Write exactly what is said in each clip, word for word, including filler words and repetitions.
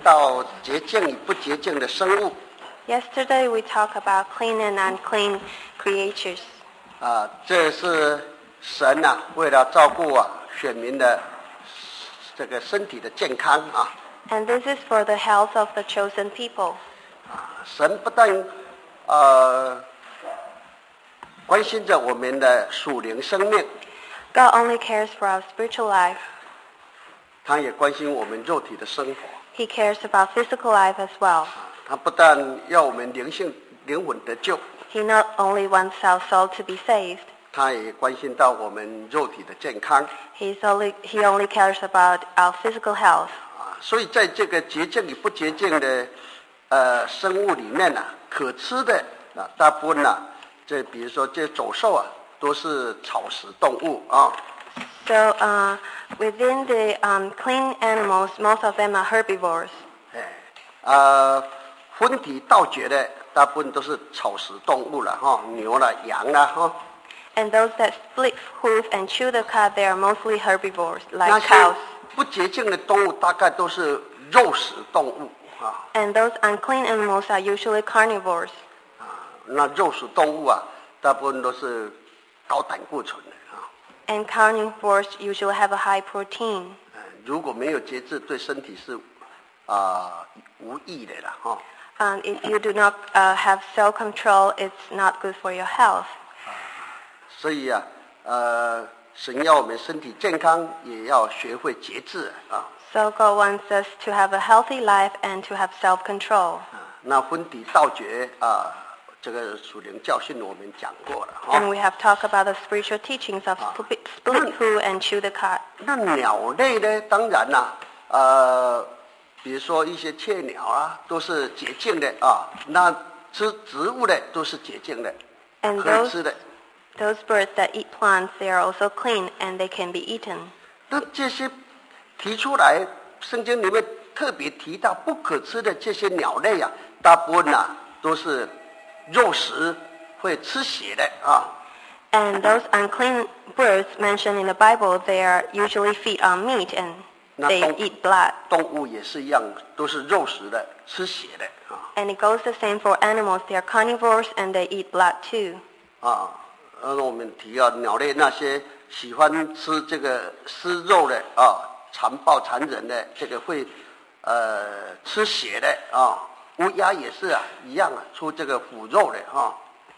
到洁净与不洁净的生物。 Yesterday we talked about clean and unclean creatures. 啊，这是神啊，为了照顾啊选民的这个身体的健康啊。 And this is for the health of the chosen people. 啊，神不但呃关心着我们的属灵生命， God only cares for our spiritual life. 他也关心我们肉体的生活。 He cares about physical life as well. 他不但要我们灵性灵魂得救， He not only wants our soul to be saved, 他也关心到我们肉体的健康。 He's only, he only cares about our physical health. 啊，所以在这个洁净与不洁净的呃生物里面呢、啊，可吃的啊，大部分呢、啊，这比如说这走兽啊，都是草食动物啊。 So uh, within the um, clean animals, most of them are herbivores. 哎，啊，分体盗掘的大部分都是草食动物了哈，牛啦、羊啦哈。 And those that split hoof and chew the cud, they are mostly herbivores, 那 like 些 cows. 不洁净的动物大概都是肉食动物啊。 And those unclean animals are usually carnivores. 啊，那肉食动物啊，大部分都是高胆固醇的啊。 And carnivores usually have a high protein. 嗯，如果没有节制，对身体是啊、无益的啦哈。 And if you do not uh, have self-control, it's not good for your health. 所以啊，呃，神要我们身体健康，也要学会节制啊。 So God wants us to have a healthy life and to have self-control. 啊，那分体盗掘啊，这个属灵教训我们讲过了哈。 And we have talked about the spiritual teachings of split, split poo and chew the cud. 那鸟类呢？当然啦、呃，比如说一些雀鸟啊，都是洁净的啊。那吃植物的都是洁净的， And 可以 those 吃的。 those birds that eat plants, they are also clean and they can be eaten. 那这些提出来，圣经里面特别提到不可吃的这些鸟类啊，大部分啊都是肉食，会吃血的啊。 And those unclean birds mentioned in the Bible, they are usually feed on meat and 那 they 动 eat blood. 动物也是一样，都是肉食的，吃血的啊。 And it goes the same for animals. They are carnivores and they eat blood too. 啊，呃，我们提到鸟类那些喜欢吃这个尸肉的啊，残暴残忍的，这个会呃吃血的啊。乌鸦也是啊，一样啊，出这个腐肉的哈、啊。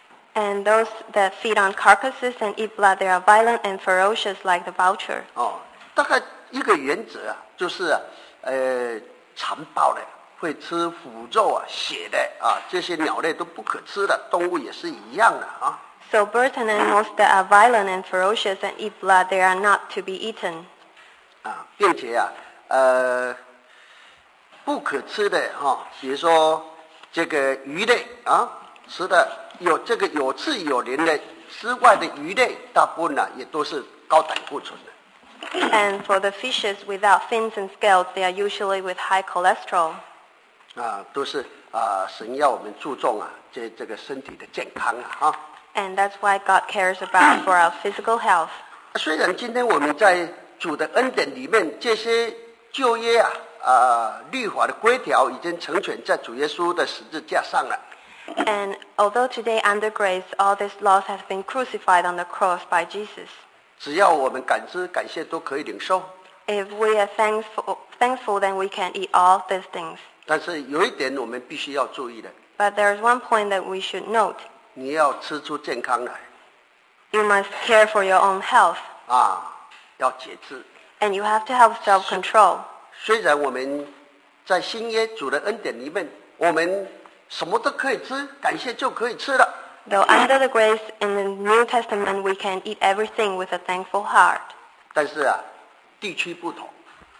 And those that feed on carcasses and eat blood, they are violent and ferocious like the vulture. 哦，大概一个原则啊，就是啊，呃，残暴的，会吃腐肉啊、血的啊，这些鸟类都不可吃的，动物也是一样的啊。 So birds and animals that are violent and ferocious and eat blood, they are not to be eaten. 啊，并且啊，呃，不可吃的哈、哦，比如说这个鱼类啊，吃的有这个有刺有鳞的之外的鱼类，大部分呢、也都是高胆固醇的。 And for the fishes without fins and scales, they are usually with high cholesterol. 啊，都是啊，神要我们注重啊，这这个身体的健康啊，哈。 And that's why God cares about for our physical health. 虽然今天我们在主的恩典里面，这些旧约啊啊律法的规条已经成全在主耶稣的十字架上了。 And although today under grace, all these laws have been crucified on the cross by Jesus. 只要我们感知感谢，都可以领受。 If we are thankful, thankful, then we can eat all these things. 但是有一点我们必须要注意的， But there's one point that we should note. 你要吃出健康来 You must care for your own health. 啊，要节制。 And you have to have self-control. 虽然我们在新约主的恩典里面，我们什么都可以吃，感谢就可以吃了。 Though under the grace in the New Testament, we can eat everything with a thankful heart. 但是啊，地区不同，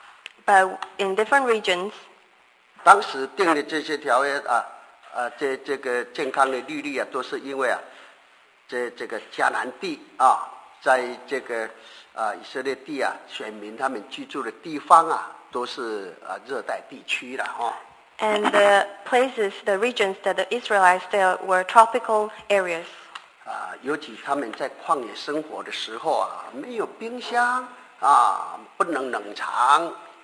But in different regions, 当时定的这些条约啊，啊，这这个健康的律例啊，都是因为啊，这这个迦南地啊，在这个啊以色列地啊，选民他们居住的地方啊，都是啊热带地区了哈。 and the places, the regions that the Israelites there were tropical areas. 啊，尤其他们在旷野生活的时候啊，没有冰箱啊，不能冷藏，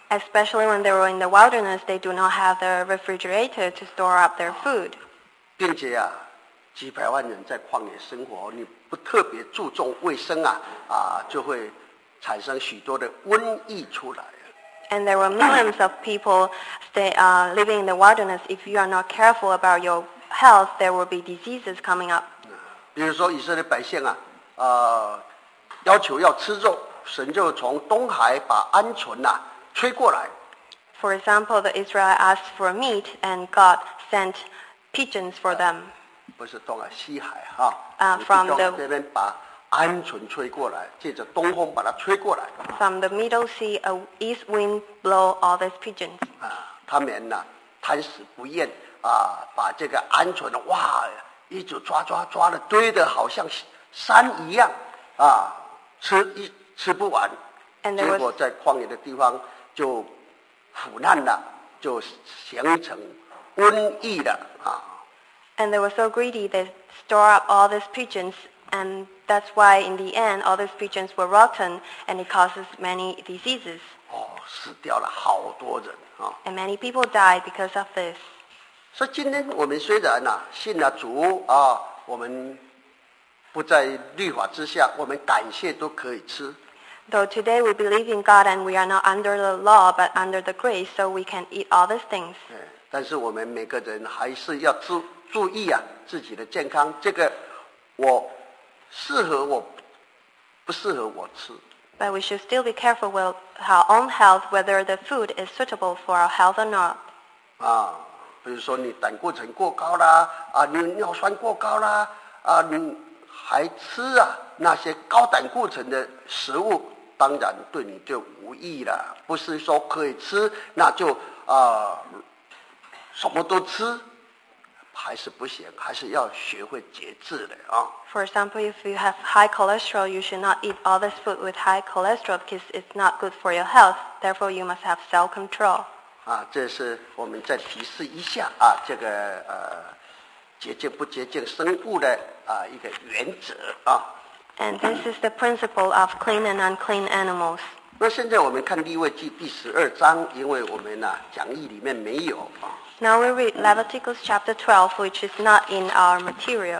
Especially when they were in the wilderness, they do not have the refrigerator to store up their food. 并且啊，几百万人在旷野生活，你不特别注重卫生啊，啊，就会产生许多的瘟疫出来。 And there were millions of people stay, uh, living in the wilderness. If you are not careful about your health, there will be diseases coming up. 比如说以色列百姓啊，呃，要求要吃肉，神就从东海把鹌鹑呐、吹过来。 For example, the Israel asked for meat, and God sent pigeons for them. 不是东海，西海哈。 啊 from the- 这边把鹌鹑吹过来，借着东风把它吹过来。 From the Middle Sea, a east wind blow all these pigeons. 啊，他们呢贪死不厌啊，把这个鹌鹑哇，一直抓抓抓的堆的好像山一样啊，吃一吃不完， And 结 there was 果在旷野的地方就腐烂了，就形成瘟疫了啊。 And they were so greedy, they store up all these pigeons, and that's why in the end, all these pigeons were rotten, and it causes many diseases. 哦，死掉了好多人啊。 And many people died because of this. 所以今天我们虽然呐、啊、信了主啊，我们不在律法之下，我们感谢都可以吃。 Though today we believe in God and we are not under the law but under the grace, so we can eat all these things. 哎，但是我们每个人还是要注注意啊自己的健康。这个我适合我，不适合我吃。 But we should still be careful with our own health, whether the food is suitable for our health or not. 啊，比如说你胆固醇过高啦，啊，你尿酸过高啦，啊，你还吃啊那些高胆固醇的食物，当然对你就无益了。不是说可以吃，那就啊什么都吃，还是不行，还是要学会节制的啊。 For example, if you have high cholesterol, you should not eat all this food with high cholesterol because it's not good for your health. Therefore, you must have self-control. 啊，这是我们再提示一下啊，这个呃洁净不洁净生物的啊一个原则啊。 And this is the principle of clean and unclean animals. 那现在我们看利未记第十二章，因为我们呢、啊、讲义里面没有啊。 Now we read Leviticus chapter twelve, which is not in our material.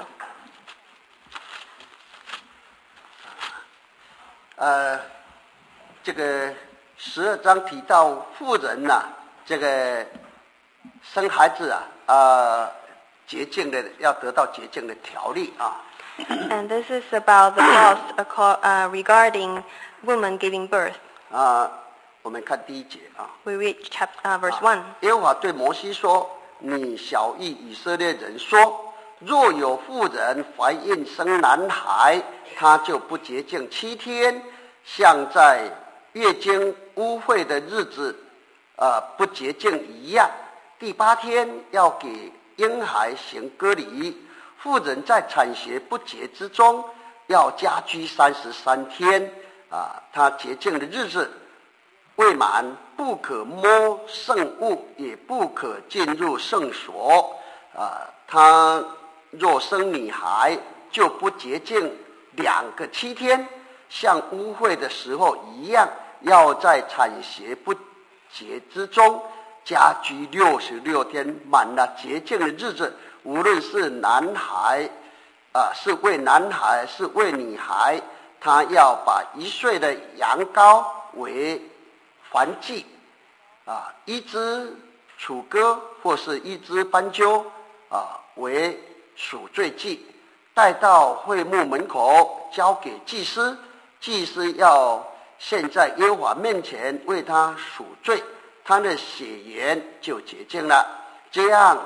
呃，这个十二章提到妇人呐、这个生孩子啊，呃，洁净的要得到洁净的条例啊。 And this is about the laws aco- uh, regarding women giving birth. 啊，我们看第一节啊。 We read chapter, uh, verse one. 耶和华对摩西说：“你晓谕以色列人说，若有妇人怀孕生男孩，她就不洁净七天，像在月经污秽的日子，呃，不洁净一样。第八天要给婴孩行割礼。妇人在产血不洁之中，要家居三十三天。啊，她洁净的日子。” 未满不可摸圣物，也不可进入圣所。啊，他若生女孩，就不洁净两个七天，像污秽的时候一样，要在产血不洁之中家居六十六天，满了洁净的日子，无论是男孩，啊，是为男孩，是为女孩，他要把一岁的羊羔为 燔祭，啊，一只楚歌或是一只斑鸠，啊，为赎罪祭，带到会幕门口，交给祭司。祭司要献在耶和华面前为他赎罪，他的血缘就洁净了。这样，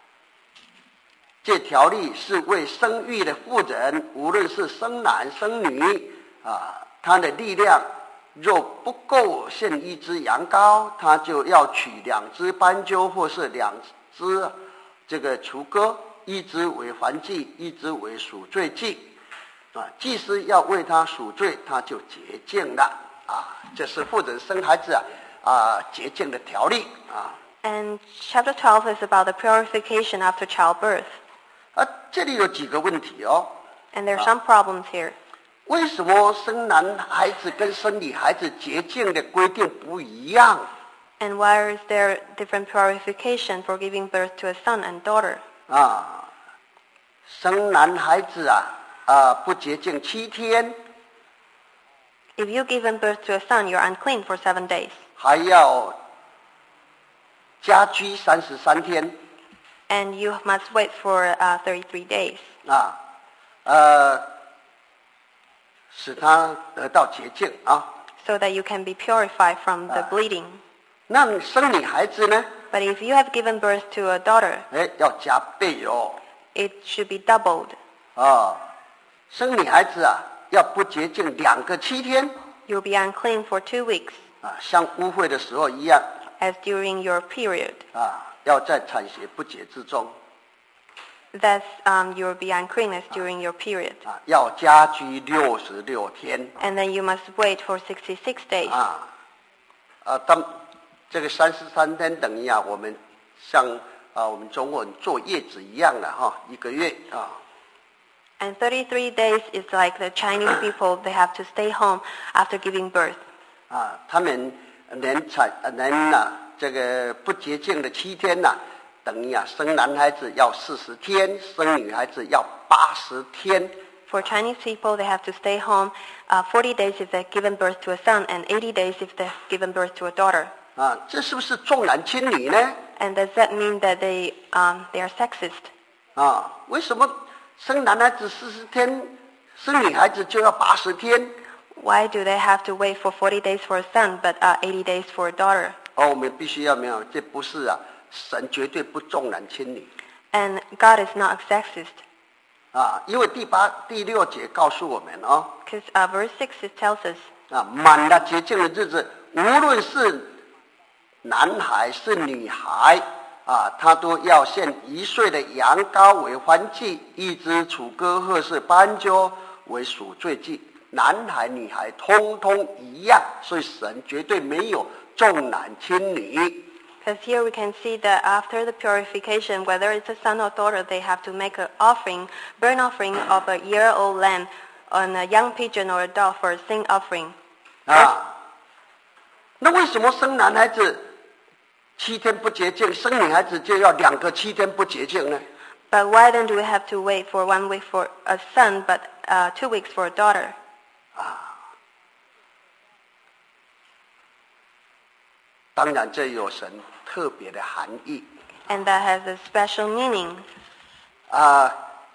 这条例是为生育的妇人，无论是生男生女，啊，他的力量 若不够献一只羊羔，他就要取两只斑鸠，或是两只这个雏鸽，一只为燔祭，一只为赎罪祭。啊，祭司要为他赎罪，他就洁净了。啊，这是妇人生孩子啊啊洁净的条例啊。 And chapter twelve is about the purification after childbirth. 啊，这里有几个问题哦。 And there are some problems here. 为什么生男孩子跟生女孩子洁净的规定不一样？ And why is there different purification for giving birth to a son and daughter? 啊，生男孩子啊，啊不洁净七天， If you give birth to a son, you're unclean for seven days. 还要家居三十三天 And you must wait for uh, thirty-three days 啊，呃，使他得到洁净啊。 so that you can be purified from the bleeding. 那生女孩子呢？ But if you have given birth to a daughter, 哎，要加倍哦。 it should be doubled. 啊，生女孩子啊，要不洁净两个七天 You'll be unclean for two weeks, 啊，像污秽的时候一样 as during your period. 啊，要在产血不洁之中 Thus, um, you'll be unclean as during your period. 啊，要家居六十六天 And then you must wait for sixty-six days. 啊啊，当这个三十三天等于啊，我们像啊我们中国人坐月子一样的哈，一个月啊。 And thirty-three days is like the Chinese people, they have to stay home after giving birth. 啊，他们连产连呐、这个不洁净的七天呐、等于啊生男孩子要四十天，生女孩子要八十天。 For Chinese people, they have to stay home uh, forty days if they've given birth to a son and eighty days if they've given birth to a daughter. 啊，这是不是重男轻女呢？ And does that mean that they, um, they are sexist? 啊，为什么生男孩子四十天，生女孩子就要八十天？ Why do they have to wait for forty days for a son but uh, eighty days for a daughter? 哦，我们必须要明白，这不是啊，神绝对不重男轻女 And God is not sexist. 啊，因为第八、第六节告诉我们哦， Because uh, verse six, it tells us, 啊，满了洁净的日子，无论是男孩是女孩啊，他都要献一岁的羊羔为燔祭，一只雏鸽或是斑鸠为赎罪祭。男孩女孩通通一样，所以神绝对没有重男轻女。 because here we can see that after the purification, whether it's a son or daughter, they have to make an offering, burnt offering of a year-old lamb, on a young pigeon or a dove for a sin offering. 啊，那为什么生男孩子七天不洁净，生女孩子就要两个七天不洁净呢？ But why then do we have to wait for one week for a son, but uh, two weeks for a daughter? 当然，这有神特别的含义 And that has a special meaning. 啊，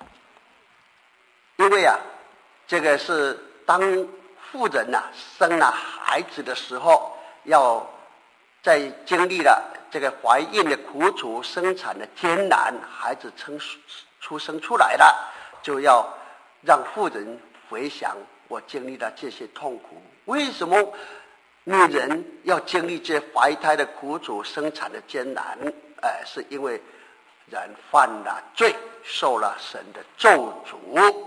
因为啊，这个是当妇人呐、生了孩子的时候，要在经历了这个怀孕的苦楚、生产的艰难，孩子生出生出来了，就要让妇人回想我经历了这些痛苦，为什么女人要经历这怀胎的苦楚、生产的艰难？哎，是因为人犯了罪，受了神的咒诅。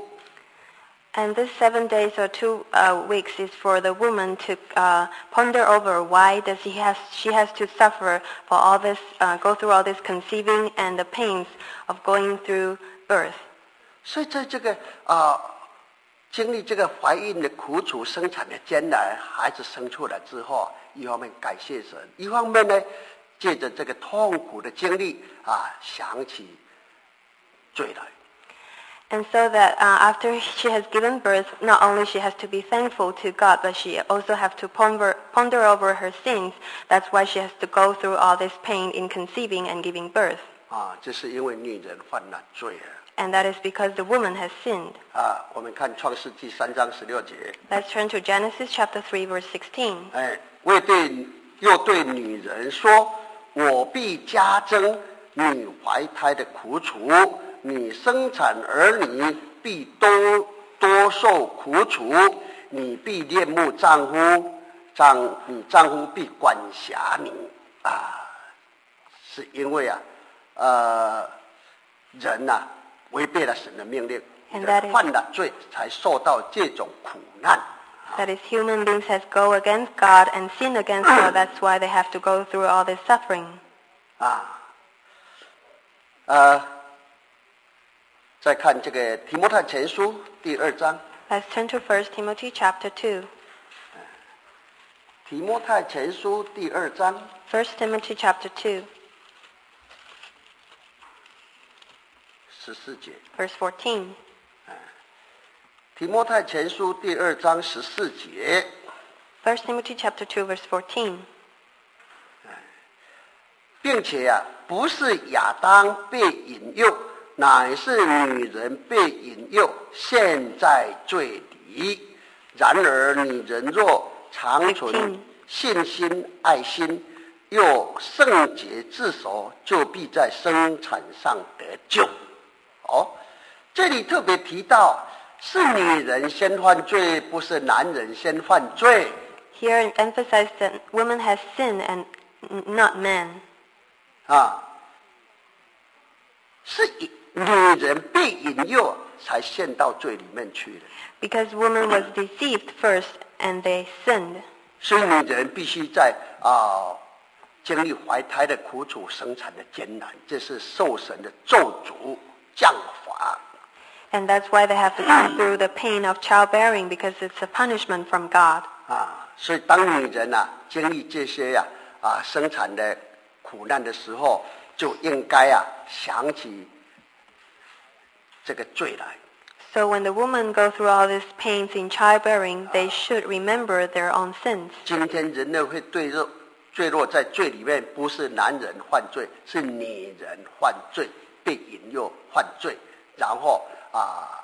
And this seven days or two uh, weeks is for the woman to uh, ponder over why does she has she has to suffer for all this, uh, go through all this conceiving and the pains of going through birth. 所以在这个啊、经历这个怀孕的苦楚、生产的艰难，孩子生出来之后，一方面感谢神，一方面呢，借着这个痛苦的经历啊，想起罪来。 And so that uh, after she has given birth, not only she has to be thankful to God, but she also has to ponder, ponder over her sins. That's why she has to go through all this pain in conceiving and giving birth. 啊，这是因为女人犯了罪啊。 And that is because the woman has sinned. 啊，我们看创世纪三章十六节。 Let's turn to Genesis chapter three, verse sixteen. 哎，为对又对女人说：“我必加增你怀胎的苦楚，你生产儿女必多多受苦楚，你必恋慕丈夫，丈你丈夫必管辖你。”啊，是因为啊，呃，人呐、啊、违背了神的命令， And that 人 is- 犯了罪，才受到这种苦难。 That is, human beings has go against God and sin against God. That's why they have to go through all this suffering. 啊，呃，再看这个提摩太前书第二章， Let's turn to First Timothy chapter two. 提摩太前书第二章 First Timothy chapter two, 十四节。 verse fourteen. 提摩太前书第二章十四节， First Timothy chapter two, verse fourteen. 并且啊，不是亚当被引诱，乃是女人被引诱，陷在罪里。然而女人若长存信心、爱心，又圣洁自守，就必在生产上得救。哦，这里特别提到，是女人先犯罪，不是男人先犯罪。 Here it emphasizes that woman has sinned and n- not man. 啊，是女人被引诱才陷到罪里面去的， Because woman was deceived first and they sinned. 所以女人必须在啊经历怀胎的苦楚、生产的艰难，这是受神的咒诅降罚。 And that's why they have to go through the pain of childbearing, because it's a punishment from God. 啊，所以当女人啊经历这些呀 啊, 啊生产的苦难的时候，就应该啊想起这个罪来。 So when the women go through all these pains in childbearing, they should remember their own sins. 今天人类会坠落坠落在罪里面，不是男人犯罪，是女人犯罪，被引诱犯罪，然后啊，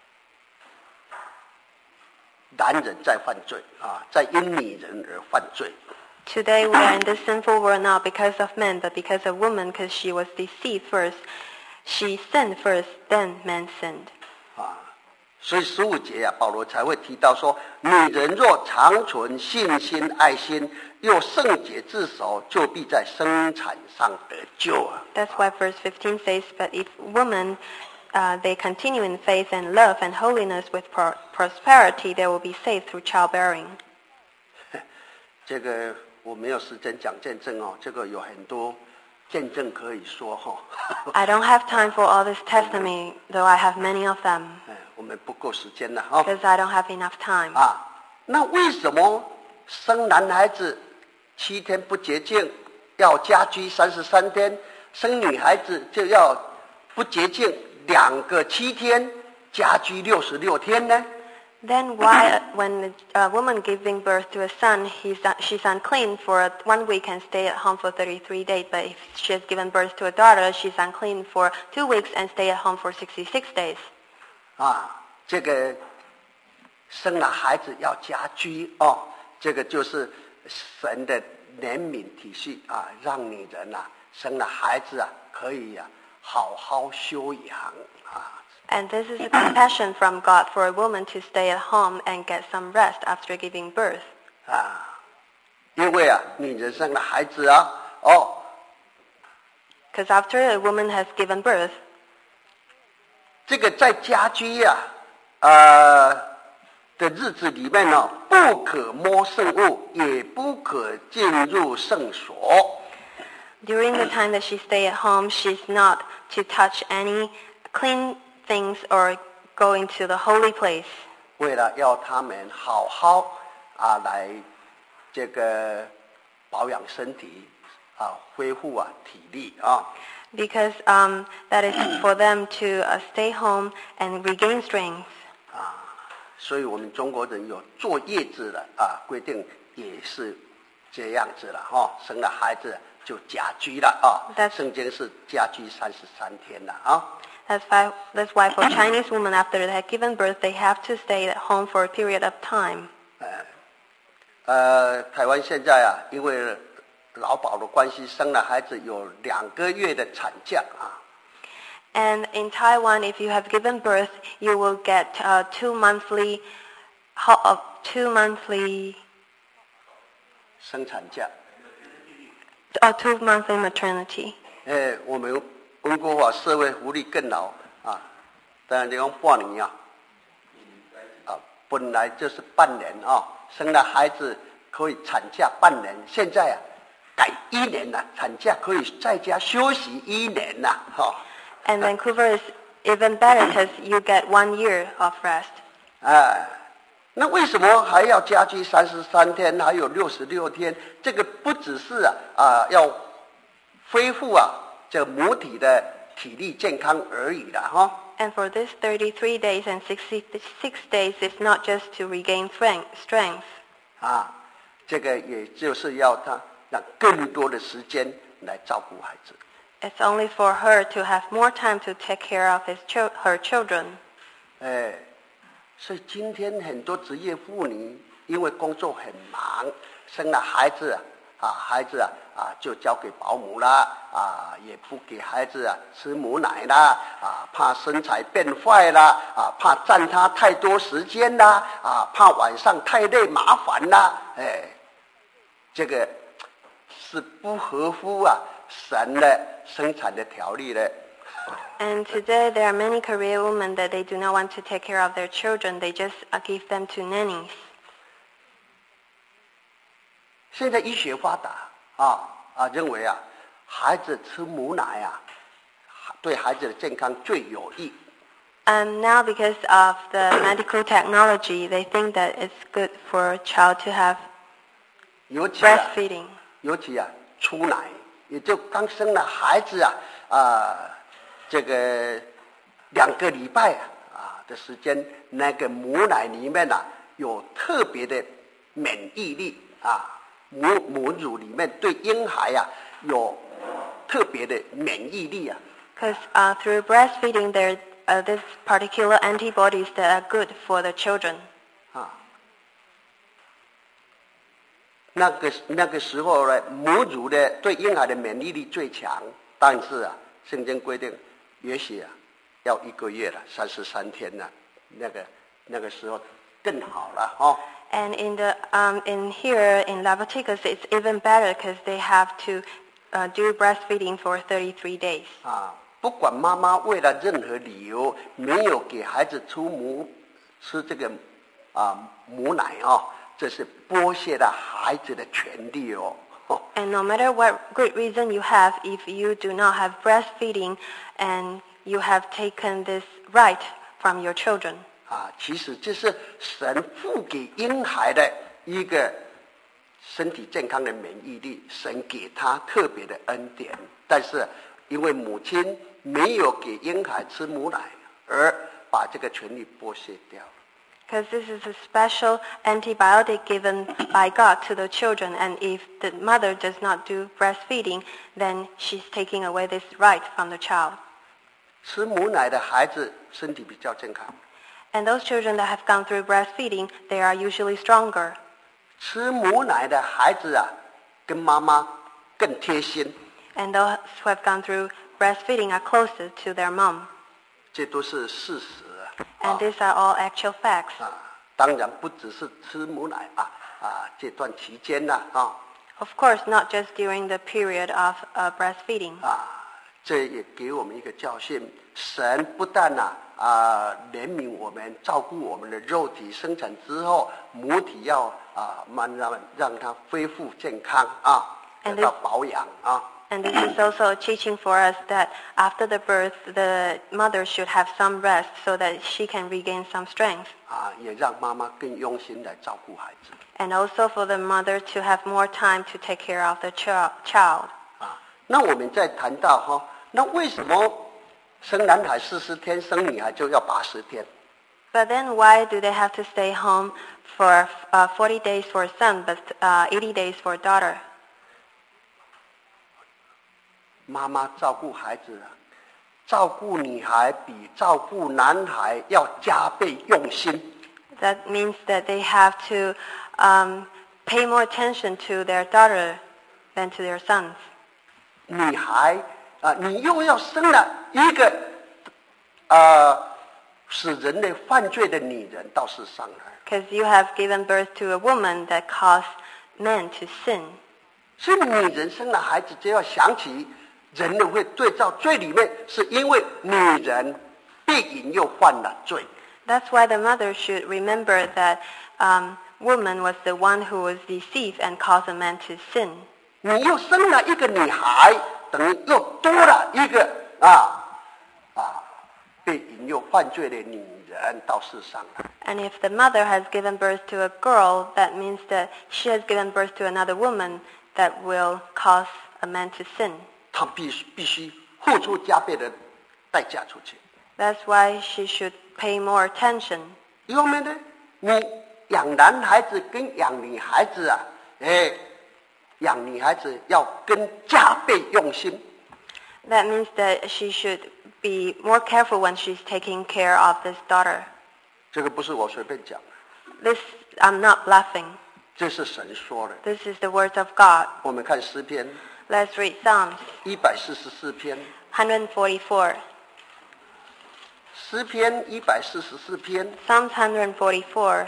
男人再犯罪啊，再因女人而犯罪。 Today we are in this sinful world not because of men, but because of woman, because she was deceived first. She sinned first, then man sinned. 啊，所以十五节啊，保罗才会提到说，女人若长存信心、爱心，又圣洁自守，就必在生产上得救啊。 That's why verse fifteen says, but if women, uh, they continue in faith and love and holiness with pro- prosperity, they will be saved through childbearing. 这个我没有时间讲见证哦，这个有很多见证可以说哈。 I don't have time for all this testimony, though I have many of them, 哎，我们不够时间了哈。 because I don't have enough time. 啊，那为什么生男孩子七天不洁净，要家居三十三天；生女孩子就要不洁净两个七天，家居六十六天呢？ Then why, when a woman giving birth to a son, he's, she's unclean for one week and stay at home for thirty-three days, but if she has given birth to a daughter, she's unclean for two weeks and stay at home for sixty-six days. 啊，这个生了孩子要家居哦，这个就是神的怜悯体恤啊，让女人啊生了孩子啊可以啊好好休养啊。 And this is a compassion from God for a woman to stay at home and get some rest after giving birth. 啊，因为啊，女人生了孩子啊，哦， Because after a woman has given birth, 这个在家居呀、啊，呃的日子里面呢、哦，不可摸圣物，也不可进入圣所。 during the time that she stay at home, she's not to touch any clean things or go into the holy place. 为了要他们好好啊来这个保养身体啊，恢复啊体力啊。 Because um, that is for them to uh, stay home and regain strength. 啊，所以我们中国人有坐月子的啊规定，也是这样子了哈、哦。生了孩子就家居了啊。 That's- 圣经是家居三十三天了啊。 That's why, that's why for Chinese women, after they have given birth, they have to stay at home for a period of time. 呃，台湾现在啊，因为劳保的关系，生了孩子有两个月的产假啊。 And in Taiwan, if you have given birth, you will get uh, two monthly, ho- uh, two monthly, 生产假。 uh, two monthly maternity. 呃，我们温哥华社会福利更好啊，当然你讲半年啊，啊，本来就是半年啊，生了孩子可以产假半年，现在啊改一年了，产假可以在家休息一年了，哈、 And Vancouver is even better because you get one year of rest. 哎， 那为什么还要家居三十三天，还有六十六天？这个不只是啊啊要恢复啊这母体的体力健康而已了哈。 And for this thirty-three days and sixty-six days is not just to regain strength. 啊，这个也就是要他让更多的时间来照顾孩子。 It's only for her to have more time to take care of his cho- her children. 哎，所以今天很多职业妇女因为工作很忙，生了孩子啊，啊孩子啊啊就交给保姆啦，啊也不给孩子啊吃母奶啦，啊怕身材变坏啦，啊怕占他太多时间啦，啊怕晚上太累麻烦啦，哎，这个是不合乎啊神的生产的条例的。 And today there are many career women that they do not want to take care of their children. They just uh, give them to nannies. 现在医学发达啊啊，认为啊，孩子吃母奶啊，对孩子的健康最有益。 And now because of the medical technology, they think that it's good for a child to have 尤其啊， breastfeeding. 尤其啊，出奶，也就刚生了孩子啊啊，这个两个礼拜啊啊的时间，那个母奶里面啊有特别的免疫力啊。母母乳里面对婴孩啊有特别的免疫力啊。 Because uh, through breastfeeding, there are these particular antibodies that are good for the children. 啊，那个那个时候呢，母乳的对婴孩的免疫力最强，但是啊，圣经规定，也许啊要一个月了，三十三天了，那个那个时候更好了哦。 And in the um, in here in Leviticus, it's even better because they have to uh, do breastfeeding for thirty-three days. 啊，不管妈妈为了任何理由没有给孩子出母吃这个啊母奶哦，这是剥削了孩子的权利哦。 And no matter what good reason you have, if you do not have breastfeeding, and you have taken this right from your children. 啊，其实这是神赋给婴孩的一个身体健康的免疫力，神给他特别的恩典。但是因为母亲没有给婴孩吃母奶，而把这个权利剥削掉了。 Because this is a special antibiotic given by God to the children, and if the mother does not do breastfeeding, then she's taking away this right from the child. 吃母奶的孩子身体比较健康。 And those children that have gone through breastfeeding, they are usually stronger. 吃母奶的孩子啊，跟妈妈更贴心。 And those who have gone through breastfeeding are closer to their mom. 这都是事实啊。 And these are all actual facts. 啊，当然不只是吃母奶啊啊这段期间呐 啊, 啊。 Of course, not just during the period of uh, breastfeeding. 啊，这也给我们一个教训：神不但呐 啊, 啊怜悯我们，照顾我们的肉体，生产之后母体要啊慢让让它恢复健康啊，得到保养啊。 And this is also a teaching for us that after the birth, the mother should have some rest so that she can regain some strength. 啊，也让妈妈更用心来照顾孩子。 And also for the mother to have more time to take care of the ch- child. 啊，那我们再谈到哈，那为什么生男孩四十天，生女孩就要八十天？ But then why do they have to stay home for uh, forty days for a son, but uh, eighty days for a daughter? 妈妈照顾孩子，照顾女孩比照顾男孩要加倍用心。 That means that they have to um, pay more attention to their daughter than to their sons. 女孩啊，你又要生了一个呃使人类犯罪的女人到世上来。 Because you have given birth to a woman that caused men to sin. 所以女人生了孩子，就要想起人类会对照罪里面，是因为女人被引诱犯了罪。 That's why the mother should remember that um, woman was the one who was deceived and caused a man to sin. 你又生了一个女孩，等于又多了一个啊啊被引诱犯罪的女人。 人到世上来。 And if the mother has given birth to a girl, that means that she has given birth to another woman that will cause a man to sin. 他必须必须付出加倍的代价出去。 That's why she should pay more attention. 一方面呢，你养男孩子跟养女孩子啊，哎，养女孩子要更加倍用心。 That means that she should be more careful when she's taking care of this daughter. 这个不是我随便讲的， This, I'm not bluffing. 这是神说的。 This is the words of God. 我们看诗篇 Let's read Psalms 一百四十四篇， one forty-four. 诗篇一百四十四篇 Psalms one forty-four,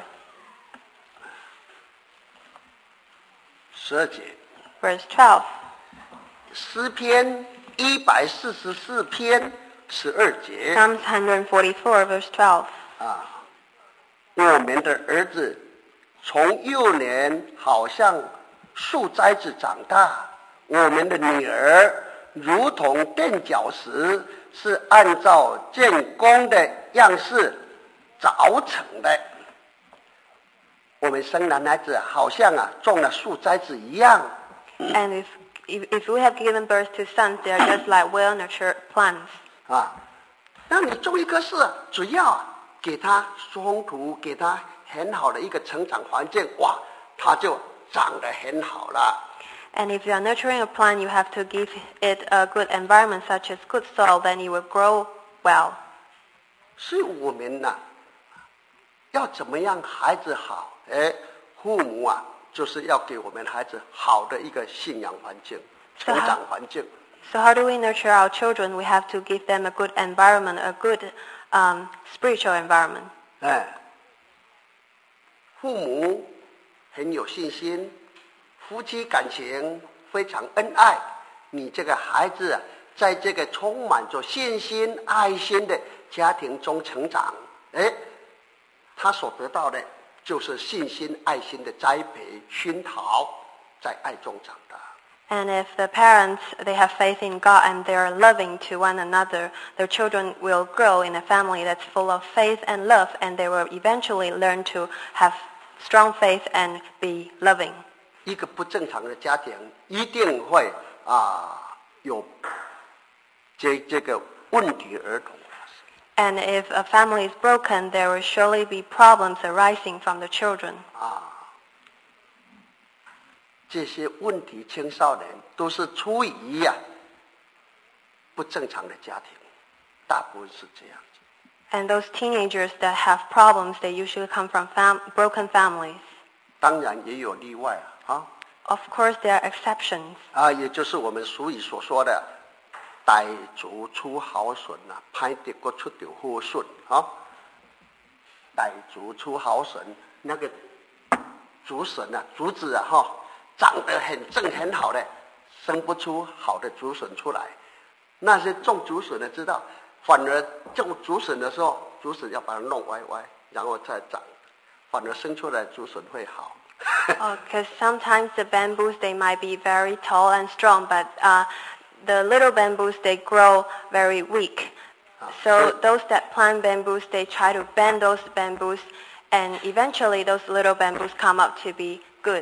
十二节。 verse twelve. 诗篇一百四十四篇十二节 Psalms one forty-four, verse twelve. 啊，我们的儿子从幼年好像树栽子长大，我们的女儿如同垫脚石，是按照建工的样式凿成的。我们生男孩子好像啊种了树栽子一样。 And if, if if we have given birth to sons, they are just like well-nurtured plants. 啊，那你种一棵树，只要给它松土，给它很好的一个成长环境，哇，它就长得很好了。 And if you are nurturing a plant, you have to give it a good environment, such as good soil, then it will grow well. 所以我们呢、要怎么样孩子好？哎，父母啊，就是要给我们孩子好的一个信仰环境、成长环境。 So how do we nurture our children? We have to give them a good environment, a good um, spiritual environment. 哎，父母很有信心，夫妻感情非常恩爱，你这个孩子啊，在这个充满着信心、爱心的家庭中成长，哎，他所得到的就是信心、爱心的栽培、熏陶，在爱中长大。 And if the parents, they have faith in God and they are loving to one another, their children will grow in a family that's full of faith and love, and they will eventually learn to have strong faith and be loving. 一个不正常的家庭一定会啊有这这个问题儿童。 And if a family is broken, there will surely be problems arising from the children. 啊，这些问题青少年都是出于呀、不正常的家庭，大部分是这样子。 And those teenagers that have problems, they usually come from fam- broken families. 当然也有例外啊，啊 Of course, there are exceptions. 啊，也就是我们俗语所说的“歹竹出好笋”呐，歹竹国出掉好笋啊。歹竹出好笋，那个竹笋啊，竹子啊，哈，长得很正很好的，生不出好的竹笋出来。那些种竹笋的知道，反而种竹笋的时候，竹笋要把它弄歪歪，然后再长，反而生出来的竹笋会好。 Because sometimes the bamboos, they might be very tall and strong, but uh, the little bamboos, they grow very weak. So those that plant bamboos, they try to bend those bamboos, and eventually those little bamboos come up to be good.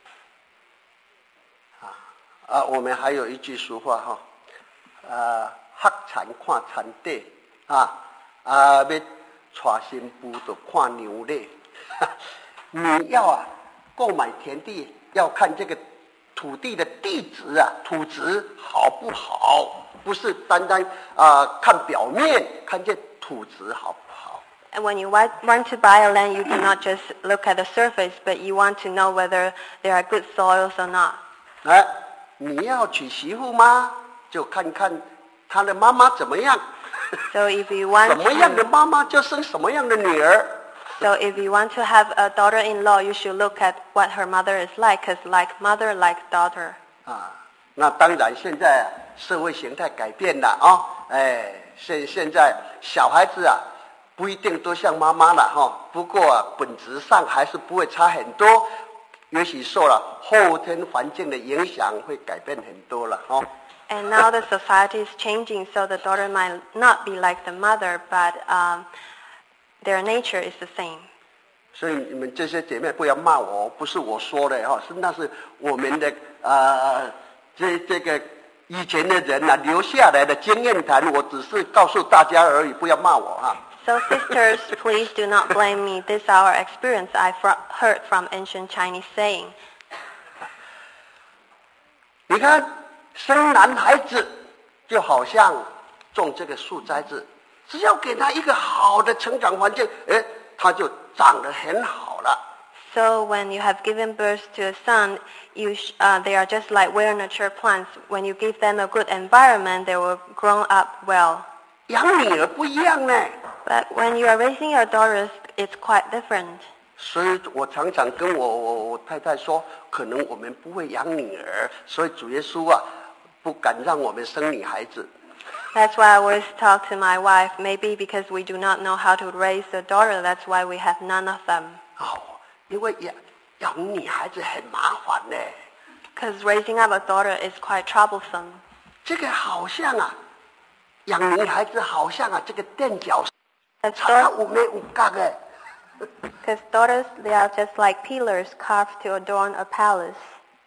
啊，我们还有一句俗话哈，呃，黑田看田地，啊啊，要娶新妇就看牛力。你要啊购买田地，要看这个土地的地质啊，土质好不好，不是单单啊、呃、看表面，看这土质好不好。 And when you wa- want to buy a land, you cannot just look at the surface, but you want to know whether there are good soils or not. 哎，你要娶媳妇吗？就看看她的妈妈怎么样。 So if you want 什么样的 to, 妈妈就生什么样的女儿。 so if you want to have a daughter-in-law, you should look at what her mother is like, because like mother, like daughter. 啊，那当然，现在社会形态改变了啊，哎，现现在小孩子啊，不一定都像妈妈了哈、不过、啊、本质上还是不会差很多，也许受了后天环境的影响，会改变很多了哈、 And now the society is changing, so the daughter might not be like the mother, but um, Their nature is the same. 所以你们这些姐妹不要骂我，不是我说的哈，是那是我们的呃这这个以前的人啊留下来的经验谈，我只是告诉大家而已，不要骂我哈。 So sisters, please do not blame me. This is our experience I fr- heard from ancient Chinese saying. 你看，生男孩子就好像种这个树栽子，只要给他一个好的成长环境，哎，他就长得很好了。 So when you have given birth to a son, you sh- uh, they are just like well-nurtured plants. When you give them a good environment, they will grow up well. 养女儿不一样呢。 But when you are raising your daughters, it's quite different. 所以我常常跟我我我太太说，可能我们不会养女儿，所以主耶稣啊，不敢让我们生女孩子。 That's why I always talk to my wife. Maybe because we do not know how to raise a daughter, that's why we have none of them. 哦，因为养养女孩子很麻烦呢。 Because raising up a daughter is quite troublesome. 这个好像啊，养女孩子好像啊，这个垫脚石， Because 它五眉五角哎。 daughters, they are just like pillars carved to adorn a palace.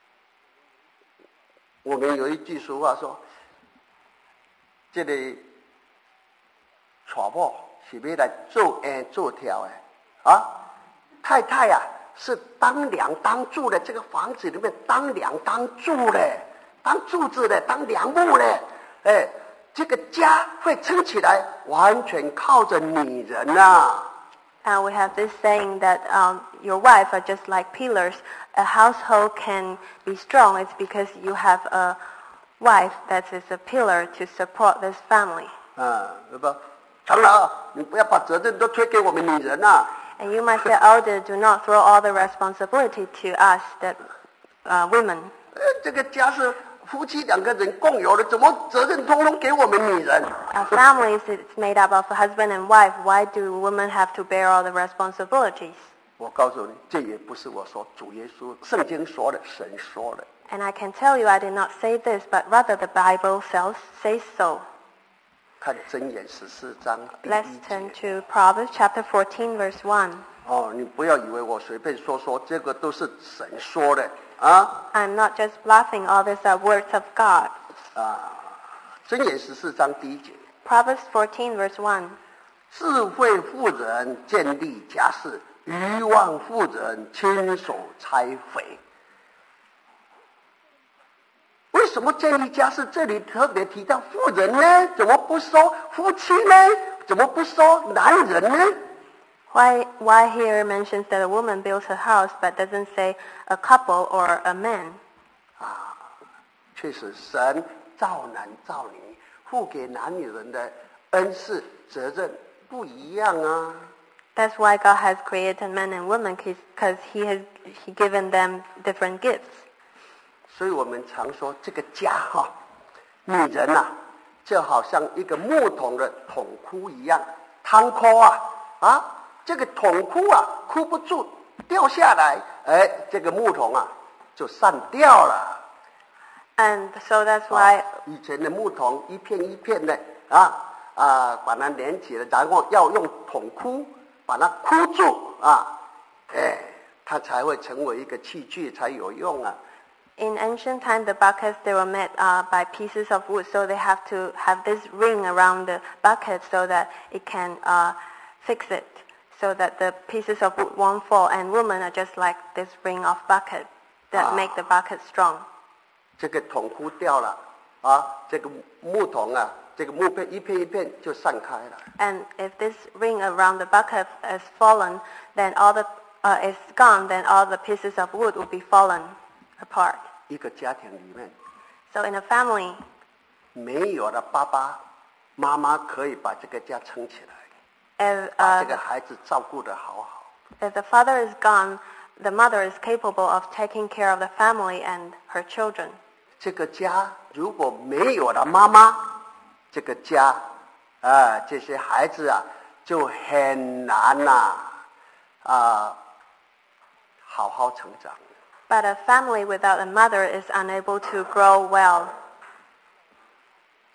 我们有一句俗话说，这个娶某是要来做鞍做条的啊，太太啊是当梁当柱的，这个房子里面当梁当柱的，当柱子的，当梁木的，哎，这个家会撑起来，完全靠着女人啊。 And we have this saying that um, your wife are just like pillars. A household can be strong. It's because you have a wife that is a pillar to support this family. 啊，对吧？长老，你不要把责任都推给我们女人啊。 And you must say, elder, do not throw all the responsibility to us, that uh, women. 呃，这个家是夫妻两个人共有的，怎么责任通通给我们女人？ Our families is made up of a husband and wife. Why do women have to bear all the responsibilities? 我告诉你，这也不是我说，主耶稣圣经说的，神说的。 And I can tell you I did not say this, but rather the Bible says, says so. 看箴言十四章第 Let's 一 turn 节。 to Proverbs chapter fourteen, verse one. 哦，你不要以为我随便说说，这个都是神说的啊 I'm not just bluffing, all these are words of God. 啊！箴言十四章第一节， Proverbs fourteen, verse one. 智慧妇人建立家室，愚妄妇人亲手拆毁。为什么建立家室？这里特别提到妇人呢？怎么不说夫妻呢？怎么不说男人呢？ Why, why here mentions that a woman builds a house, but doesn't say a couple or a man? 啊，确实，神造男造女，付给男女人的恩赐责任不一样啊。 That's why God has created men and women, because He has he given them different gifts. 所以我们常说这个家哈、女人呐、啊，就好像一个木桶的桶箍一样，汤箍啊啊，这个桶箍啊箍不住，掉下来，哎，这个木桶啊就散掉了。 And so that's why 啊、以前的木桶一片一片的啊啊，把它连起来，然后要用桶箍把它箍住啊，哎，它才会成为一个器具，才有用啊。 in ancient time, the buckets, they were made uh, by pieces of wood, so they have to have this ring around the bucket so that it can uh, fix it, so that the pieces of wood won't fall. And women are just like this ring of bucket that Ah. make the bucket strong. 这个桶箍掉了啊，这个木桶啊，这个木片一片一片就散开了。 And if this ring around the bucket has fallen, then all the uh, is gone. Then all the pieces of wood will be fallen apart. 一个家庭里面 So in a family, 没有了爸爸妈妈可以把这个家撑起来， if 把 uh, 这个孩子照顾得好好。 if the father is gone, the mother is capable of taking care of the family and her children. 这个家如果没有了妈妈，这个家啊，这些孩子啊就很难呐 啊, 啊好好成长。 But a family without a mother is unable to grow well.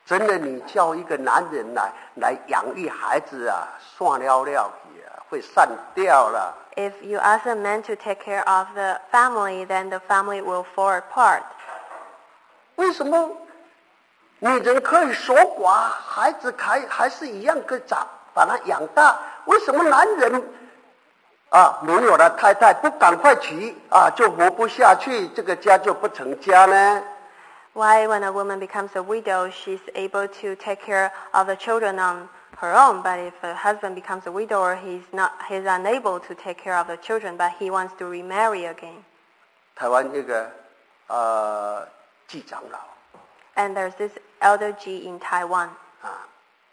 真的，你叫一个男人来来养育孩子啊，算了了去啊，会散掉了。 If you ask a man to take care of the family, then the family will fall apart. 为什么女人可以守寡，孩子还还是一样可以长把他养大？为什么男人啊没有了太太不赶快娶啊，就活不下去，这个家就不成家呢？ Why, when a woman becomes a widow, she's able to take care of the children on her own, but if a husband becomes a widower, he's not, he's unable to take care of the children, but he wants to remarry again. 台湾一个呃季长老 And there's this elder G in Taiwan. 啊，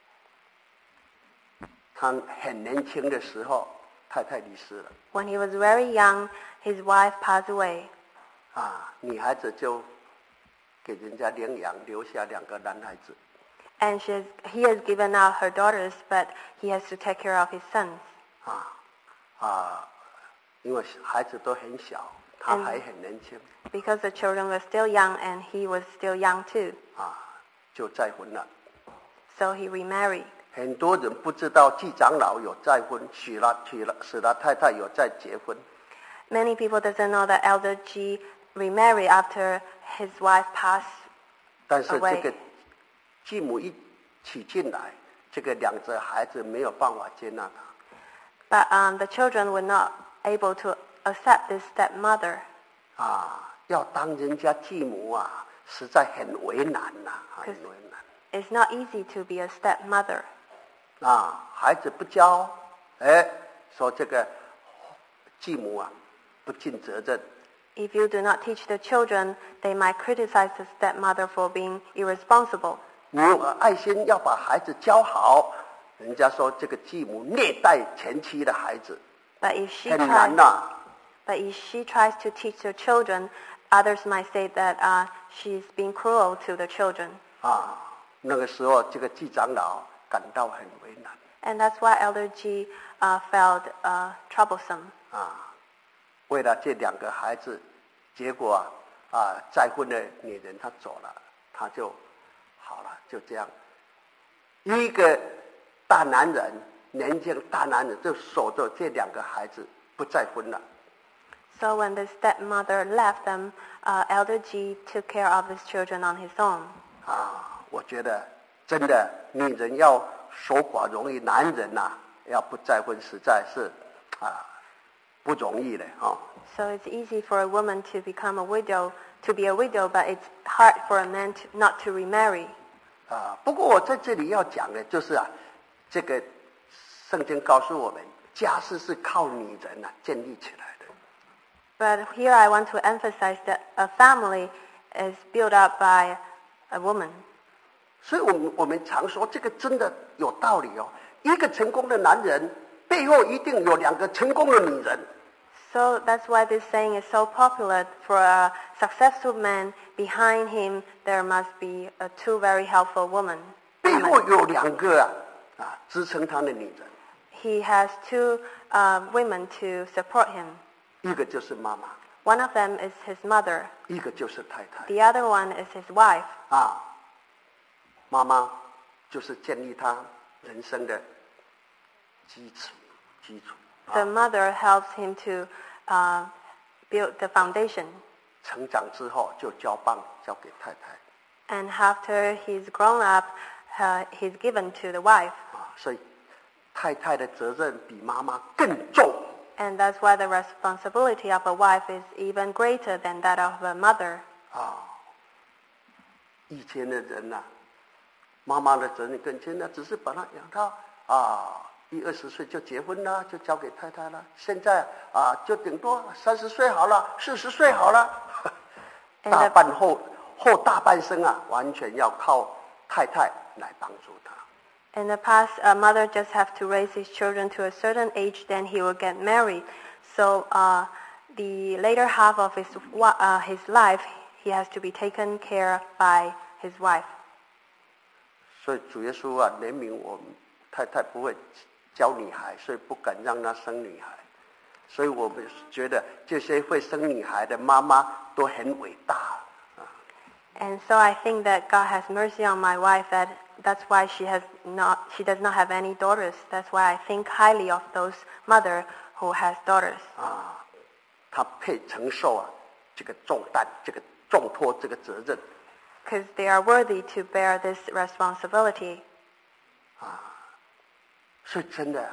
他很年轻的时候，太太离世了 When he was very young, his wife passed away. 啊，女孩子就给人家领养，留下两个男孩子。 And she has, he has given out her daughters, but he has to take care of his sons. 啊啊，因为孩子都很小，他还很年轻 Because the children were still young and he was still young too. 啊，就再婚了。 So he remarried. 很多人不知道季长老有再婚，娶了娶了死了太太有再结婚。 Many people doesn't know that Elder G remarried after his wife passed 但是这 away. 个继母一起进来，这个两个孩子没有办法接纳他。 But um, the children were not able to accept this stepmother. 啊，要当人家继母啊，实在很为难呐、啊，很为难。 It's not easy to be a stepmother. 啊，孩子不教，哎，说这个继母啊不尽责任。 If you do not teach the children, they might criticize the stepmother for being irresponsible. 你有爱心要把孩子教好，人家说这个继母虐待前妻的孩子， But if she 很难 tries, 呐、 but if she tries to teach the children, others might say that uh, she's being cruel to the children. 啊，那个时候这个季长老感到很为难 And that's why Elder G uh, felt uh, troublesome. 啊。为了这两个孩子，结果啊啊再婚的女人她走了，他就好了，就这样。一个大男人，年轻大男人就守着这两个孩子不再婚了。 So when the stepmother left them, uh, Elder G took care of his children on his own. 啊，我觉得真的女人要守寡容易，男人呐、啊、要不再婚实在是啊不容易的啊。 So it's easy for a woman to become a widow, to be a widow, but it's hard for a man to, not to remarry. 啊，不过我在这里要讲的就是啊，这个圣经告诉我们，家世是靠女人啊建立起来的。 But here I want to emphasize that a family is built up by a woman. 所以我们我们常说这个真的有道理哦。一个成功的男人背后一定有两个成功的女人。 So that's why this saying is so popular. For a successful man, behind him there must be a two very helpful women. 背后有两个啊啊支撑他的女人， He has two uh, women to support him. 一个就是妈妈， One of them is his mother. 一个就是太太 The other one is his wife. 啊。妈妈就是建立他人生的基础，基础。 The mother helps him to uh, build the foundation. 成长之后就交棒交给太太 And after he's grown up, uh, he's given to the wife. 啊，所以太太的责任比妈妈更重。 And that's why the responsibility of a wife is even greater than that of a mother. 啊，以前的人呐、啊，妈妈的责任更轻了，只是把他养到啊一二十岁就结婚了，就交给太太了。现在啊，就顶多三十岁好了，四十岁好了，大半后后大半生啊，完全要靠太太来帮助他。 In the past, a mother just have to raise his children to a certain age, then he will get married. So uh, the later half of his uh, his life, he has to be taken care by his wife. 所以主耶稣啊，怜悯我们太太不会教女孩，所以不敢让她生女孩。所以我们觉得这些会生女孩的妈妈都很伟大啊。 And so I think that God has mercy on my wife. That that's why she has not, she does not have any daughters. That's why I think highly of those mother who has daughters. 啊，她配承受啊这个重担，这个重托这个责任。 Because they are worthy to bear this responsibility. 所以真的，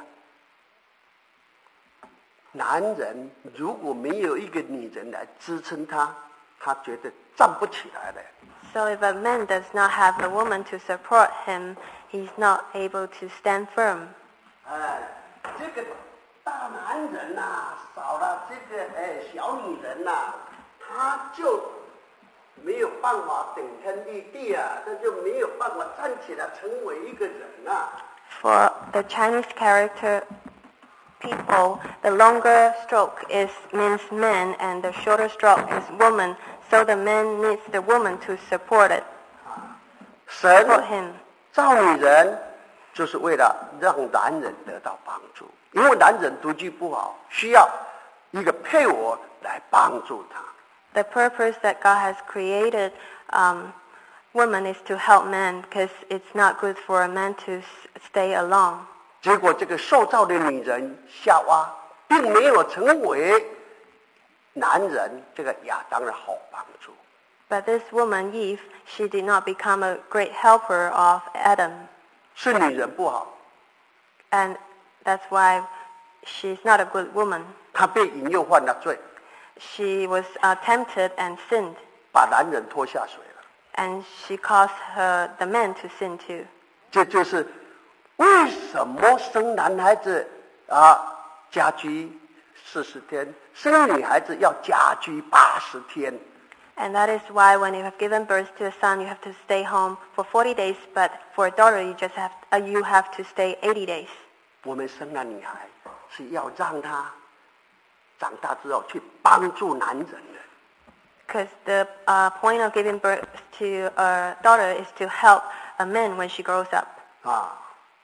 男人如果没有一个女人来支撑他，他绝对站不起来的。 So if a man does not have a woman to support him, he's not able to stand firm. 哎，这个大男人呐、啊，少了这个哎小女人呐、啊，他就没有办法顶天立地啊，他就没有办法站起来成为一个人啊。 For the Chinese character people, the longer stroke is means man and the shorter stroke is woman. So the man needs the woman to support it. 神 Support him. 造女人就是为了让男人得到帮助，因为男人独居不好，需要一个配偶来帮助他。 The purpose that God has created um, woman is to help man because it's not good for a man to stay alone. 结果这个受造的女人夏娃并没有成为男人这个亚当的好帮助。 But this woman, Eve, she did not become a great helper of Adam. 是女人不好， And that's why she's not a good woman. 她被引诱犯了罪， She was uh, tempted and sinned. 把男人拖下水了。 And she caused her, the man to sin too. 这就是为什么生男孩子啊家居四十天，生女孩子要家居八十天。 And that is why when you have given birth to a son, you have to stay home for forty days. But for a daughter, you just have uh, you have to stay eighty days. 我们生了女孩是要让她长大之后去帮助男人的。 Because the uh, point of giving birth to a daughter is to help a man when she grows up. 啊，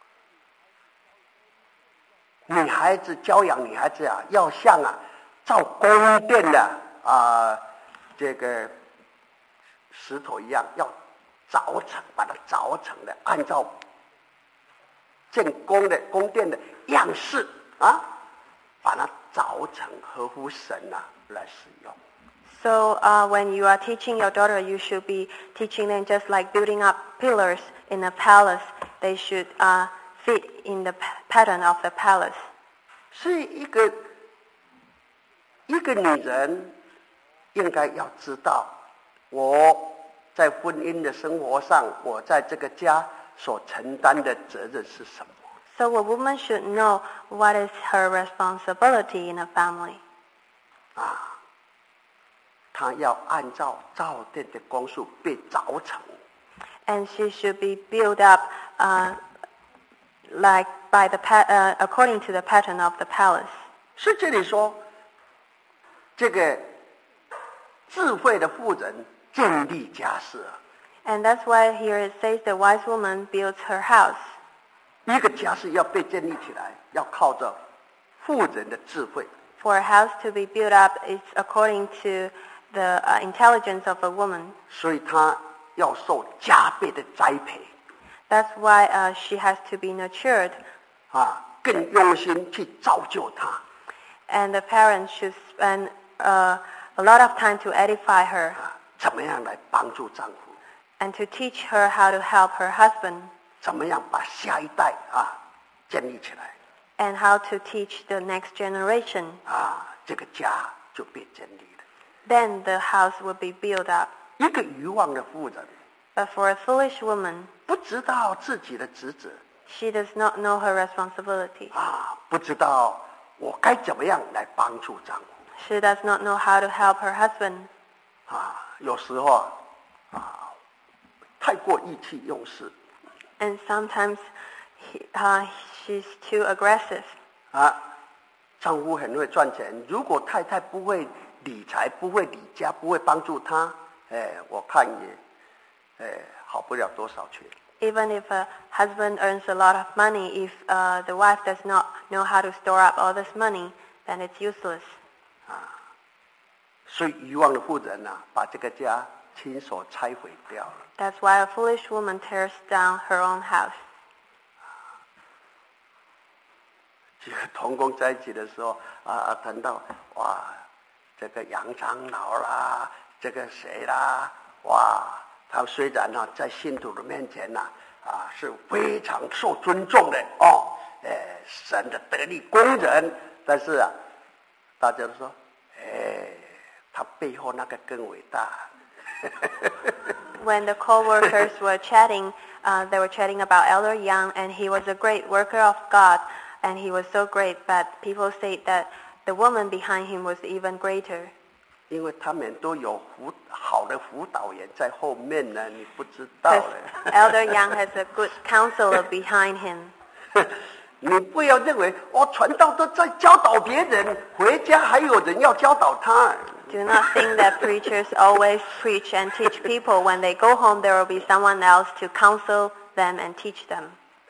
女孩子教养女孩子啊，要像啊造宫殿的啊这个石头一样，要凿成，把它凿成的，按照建宫的宫殿的样式啊，把它凿成合乎神啊来使用。 So uh, when you are teaching your daughter, you should be teaching them just like building up pillars in a palace. They should uh, fit in the pa- pattern of the palace. 是一个一个女人应该要知道，我在婚姻的生活上，我在这个家所承担的责任是什么？ So a woman should know what is her responsibility in a family. 啊，她要按照造殿的公数被凿成。 And she should be built up uh, like by the pa- uh, according to the pattern of the palace. 所以这里说，这个智慧的妇人建立家室， And that's why here it says the wise woman builds her house. 一个家室要被建立起来，要靠着妇人的智慧。 For a house to be built up, it's according to the uh, intelligence of a woman. 所以她要受加倍的栽培。 That's why uh, she has to be nurtured, 啊，更用心去造就他。 and the parents should spend uh, a lot of time to edify her 啊，怎么样来帮助丈夫？ and to teach her how to help her husband 怎么样把下一代啊建立起来？ and how to teach the next generation. 啊，这个家就被建立了。 Then the house will be built up. 一个愚妄的妇人， But for a foolish woman, 不知道自己的职责 she does not know her responsibility. 啊，不知道我该怎么样来帮助丈夫 She does not know how to help her husband. 啊。有时候啊，啊太过意气用事 And sometimes he, uh, she's too aggressive. 啊。丈夫很会赚钱，如果太太不会理财、不会理家、不会帮助他，哎，我看也，哎，好不了多少钱。 Even if a husband earns a lot of money, if uh, the wife does not know how to store up all this money, then it's useless. 所以愚妄的妇人呐、啊，把这个家亲手拆毁掉了。 That's why a foolish woman tears down her own house. 几个同工在一起的时候啊，谈到哇，这个杨长老啦，这个谁啦，哇，他虽然呢、啊、在信徒的面前呐 啊, 啊是非常受尊重的哦，呃，神的得力工人，但是啊，大家都说，哎，他背后那个更伟大。 When the co-workers were chatting, uh, they were chatting about Elder Young, and he was a great worker of God, and he was so great, but people say that the woman behind him was even greater. 因为他们都有辅好的辅导员在后面呢，你不知道嘞。 Elder Young has a good counselor behind him. 你不要认为哦，传道都在教导别人，回家还有人要教导他。 Do not think that preachers always preach and teach people. When they go home, there will be someone else to counsel them and teach them.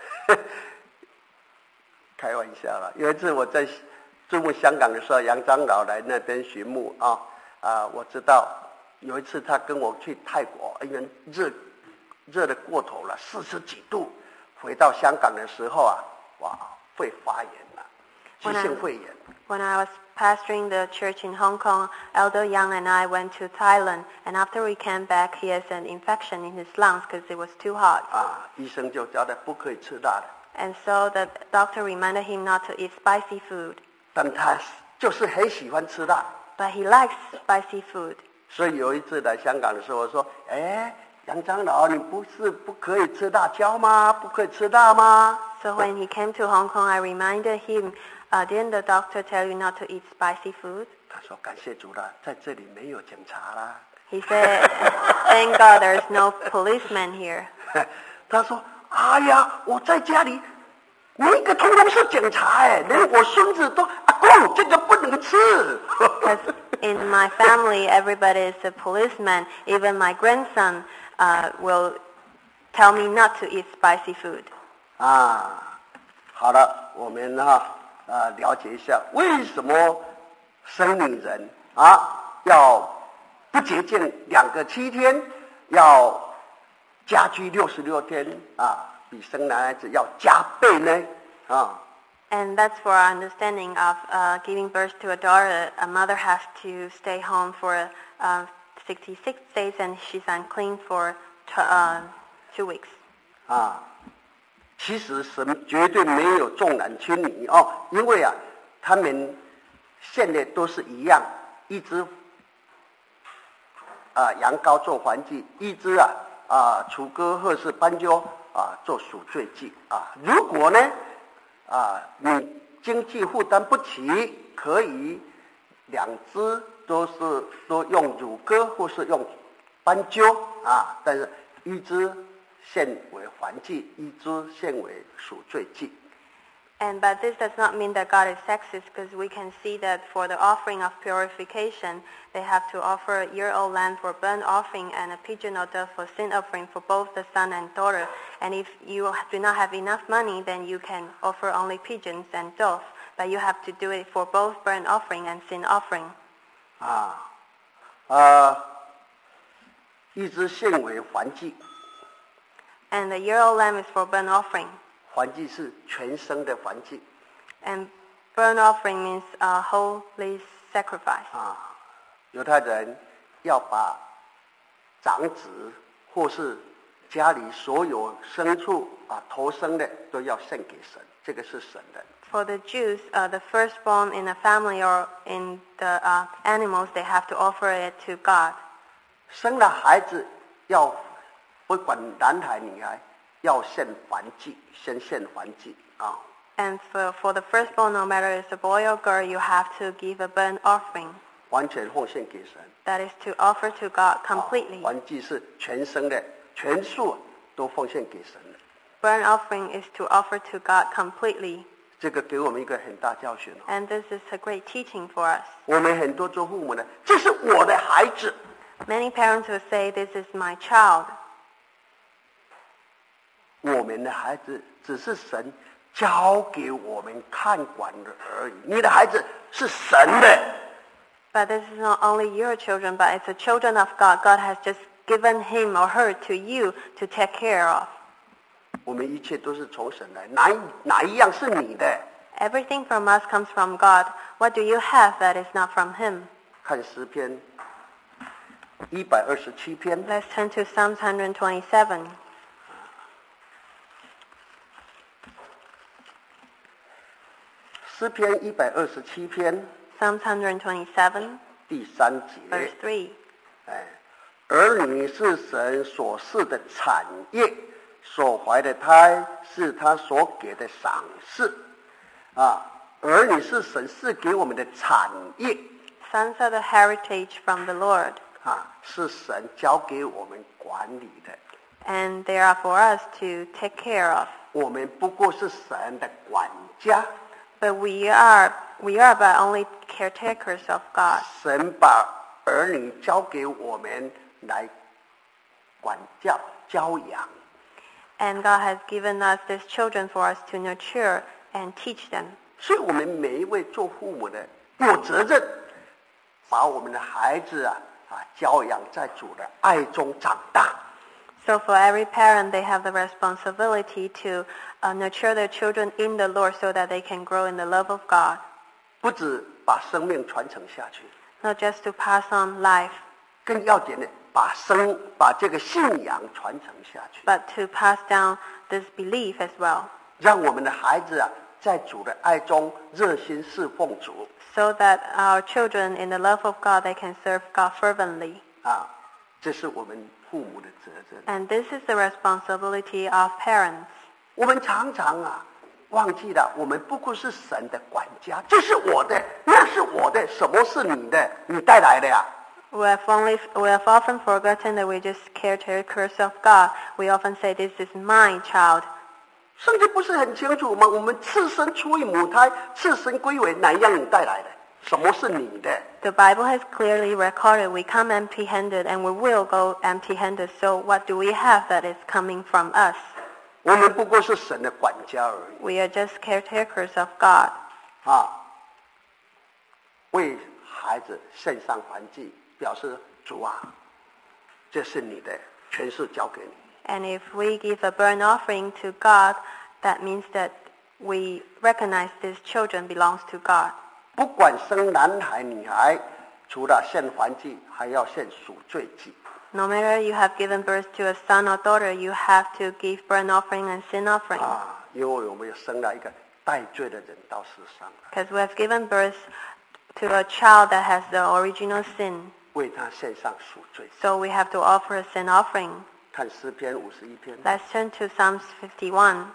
开玩笑啦！有一次我在注目香港的时候，杨长老来那边巡牧啊啊，我知道有一次他跟我去泰国，因为热热的过头了，四十几度。回到香港的时候啊，哇，肺发炎了，急性肺炎。 When I was pastoring the church in Hong Kong, Elder Young and I went to Thailand, and after we came back, he has an infection in his lungs because it was too hot. 啊，医生就教他不可以吃辣的。 And so the doctor reminded him not to eat spicy food. 但他就是很喜欢吃辣。 But he likes spicy food. 所以有一次来香港的时候，我说：“哎，杨长老，你不是不可以吃辣椒吗？不可以吃辣吗？” So when he came to Hong Kong, I reminded him, uh, didn't the doctor tell you not to eat spicy food? 他说：“感谢主了，在这里没有警察啦。” He said, thank God there's no policeman here. 他说：“哎呀，我在家里，每一个通通是警察哎，连我孙子都阿公这个不能吃。” Because in my family, everybody is a policeman. Even my grandson uh, will tell me not to eat spicy food. 啊，好了，我们哈啊了解一下为什么生女人啊要不洁净两个七天，要家居六十六天啊，比生男孩子要加倍呢啊。 And that's for our understanding of uh, giving birth to a daughter. A mother has to stay home for uh, sixty-six days, and she's unclean for t- uh, two weeks. 啊，其实神绝对没有重男轻女哦，因为啊，他们现在都是一样，一只啊羊羔做燔祭，一只啊啊雏鸽或是斑鸠啊做赎罪祭啊。如果呢？啊，你经济负担不起，可以两只都是都用乳鸽或是用斑鸠啊，但是一只献为燔祭，一只献为赎罪祭。 And but this does not mean that God is sexist, because we can see that for the offering of purification, they have to offer a year-old lamb for burnt offering and a pigeon or dove for sin offering for both the son and daughter. And if you do not have enough money, then you can offer only pigeons and doves, but you have to do it for both burnt offering and sin offering. 啊，呃，一只献为燔祭。 And the year-old lamb is for burnt offering. 燔祭是全生的燔祭。 And burnt offering means a holy sacrifice. 啊，犹太人要把长子或是家里所有牲畜啊头生的都要献给神，这个是神的。 For the Jews, uh, the firstborn in a family or in the uh, animals, they have to offer it to God. 生了孩子要不管男孩女孩，要献燔祭，先献燔祭啊。 And for, for the firstborn, no matter it's a boy or girl, you have to give a burnt offering. 完全奉献给神。 That is to offer to God completely. 燔祭是全生的，全数都奉献给神的。 Burnt offering is to offer to God completely. 这个给我们一个很大教训。 And this is a great teaching for us. 我们很多做父母的，这是我的孩子。 Many parents will say, "This is my child." 我们的孩子只是神交给我们看管的而已。你的孩子是神的。 But this is not only your children, but it's the children of God. God has just given him or her to you to take care of. 我们一切都是从神来，哪一哪一样是你的？ Everything from us comes from God. What do you have that is not from him? 看诗篇一百二十七篇。 Let's turn to Psalms one twenty-seven. 诗篇一百二十七篇 Psalms one twenty-seven, 第三 verse 节， three. 哎，儿女是神所赐的产业，所怀的胎是他所给的赏赐。啊，儿女是神赐给我们的产业， Sons are the heritage from the Lord, 啊，是神交给我们管理的。 and they are for us to take care of. 我们不过是神的管家， But we are we are but only caretakers of God. 神把儿女交给我们来管教、教养。 And God has given us these children for us to nurture and teach them. 所以我们每一位做父母的有责任，把我们的孩子啊啊教养在主的爱中长大。 So for every parent, they have the responsibility to uh, nurture their children in the Lord so that they can grow in the love of God. 不止把生命传承下去， Not just to pass on life, 更要紧的把生把这个信仰传承下去， but to pass down this belief as well, 让我们的孩子啊在主的爱中热心侍奉主 so that our children in the love of God, they can serve God fervently. 啊，这是我们父母的责任。 And this is the responsibility of parents. 我们常常啊忘记了，我们不过是神的管家，这是我的，那是我的，什么是你的？你带来的呀。 We have only we have often forgotten that we're just caretakers of God. We often say, "This is my child." 圣经不是很清楚吗？我们赤身出于母胎，赤身归为哪一样你带来的？什么是你的？ The Bible has clearly recorded we come empty-handed and we will go empty-handed. So what do we have that is coming from us? 我们不过是神的管家而已 We are just caretakers of God. 啊！为孩子献上燔祭，表示主啊，这是你的，全是交给你。 And if we give a burnt offering to God, that means that we recognize these children belongs to God. 不管生男孩女孩，除了献燔祭，还要献赎罪祭。 No matter you have given birth to a son or daughter, you have to give burnt offering and sin offering. 啊，因为我们生了一个带罪的人到世上来， Because we have given birth to a child that has the original sin. 为他献上赎罪。 So we have to offer a sin offering. 看诗篇五十一篇， Let's turn to Psalms fifty-one.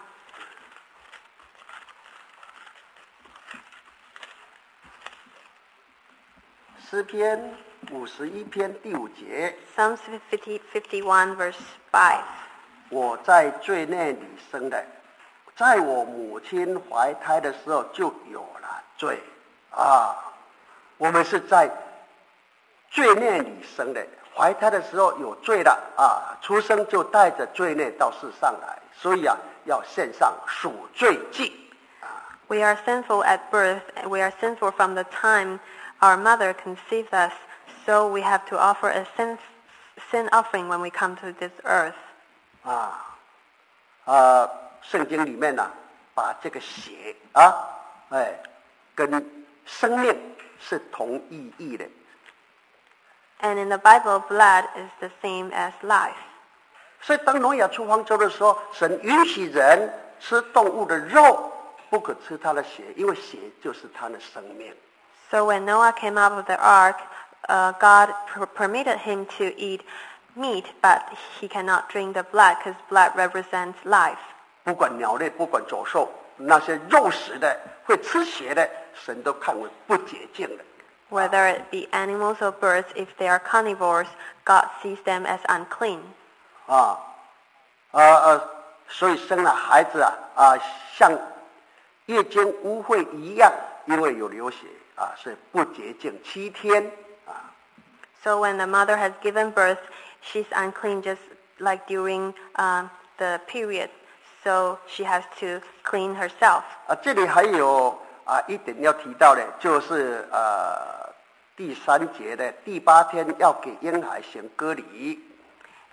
诗篇五十一篇第五节， Psalms fifty, fifty-one verse five. 我在罪内里生的，在我母亲怀胎的时候就有了罪啊！我们是在罪内里生的，怀胎的时候有罪了啊，出生就带着罪孽到世上来，所以啊，要献上赎罪祭。 We are sinful at birth. We are sinful from the time our mother conceived us. So we have to offer a sin, sin offering when we come to this earth. 啊，啊，圣经里面呢、啊，把这个血啊，哎，跟生命是同意义的。 And in the Bible, blood is the same as life. 所以当挪亚出方舟的时候，神允许人吃动物的肉，不可吃它的血，因为血就是它的生命。 So when Noah came out of the ark, uh, God per- permitted him to eat meat, but he cannot drink the blood because blood represents life. 不管鸟类，不管走兽，那些肉食的、会吃血的，神都看为不洁净的。 Whether it be animals or birds, if they are carnivores, God sees them as unclean. 啊，呃呃，所以生了孩子啊啊，像月经污秽一样，因为有流血啊，是不洁净七天啊。 So when the mother has given birth, she's unclean just like during uh, the period. So she has to clean herself. 啊，这里还有啊一点要提到的，就是呃第三节的第八天要给婴孩行割礼。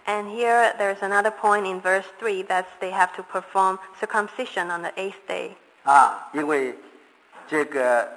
And here there's another point in verse three that they have to perform circumcision on the eighth day. 啊，因为这个